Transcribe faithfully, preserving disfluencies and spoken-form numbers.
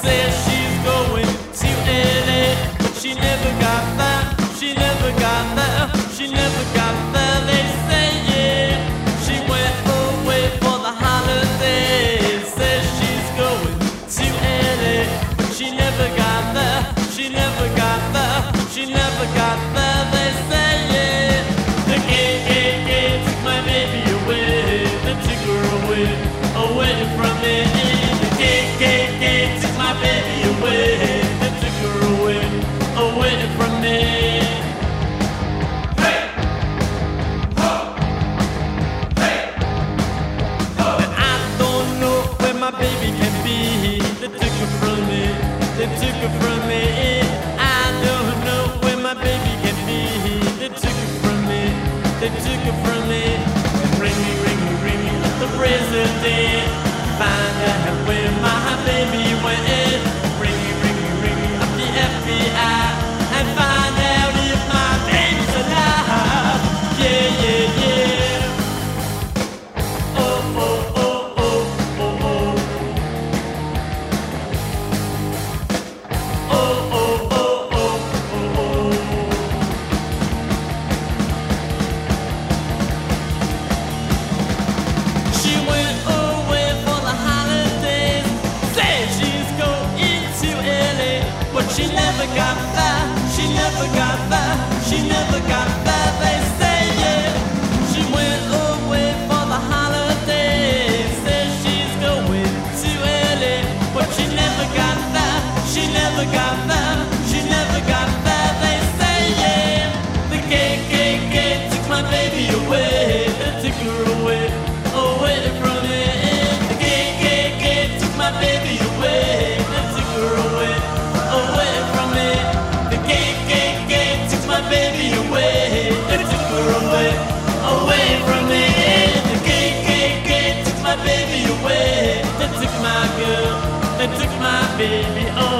says she's going to L A, but she never got there, she never got there, she never got there. They say yeah, she went away for the holidays. Says she's going to L A, but she never got there, she never got there, she never got there. They say yeah, the gay, gay, gay took my baby away, they took her away, away from me. The gay, gay, gay took my baby away, they took her away, away from me. Hey, ho, hey, ho. And I don't know where my baby can be. They took her from me, they took her from me. I don't know where my baby can be. They took her from me, they took her from me. And ring me, ring me, ring me like the president. Find out where my baby went. Ring me, ring me, ring me up the F B I and find out if my baby's alive. Yeah, yeah, yeah. Oh, oh, oh, oh, oh, oh. Oh, oh, oh, oh, oh, oh. She went away for the holidays. Said she's going to L A, but she never got there, she never got there, she never got there. They say yeah, she went away for the holidays. Said she's going to L A, but she never got there, she never got there, she never got there. They say yeah, the gay, gay, gay took my baby away, they took her away, away from me. The gay, gay, gay took my baby away, they took her away, away from me. The gay, gay, gay took my baby away, they took her away, away from me. The gay, gay, gay took my baby away, they took my girl, they took my baby away.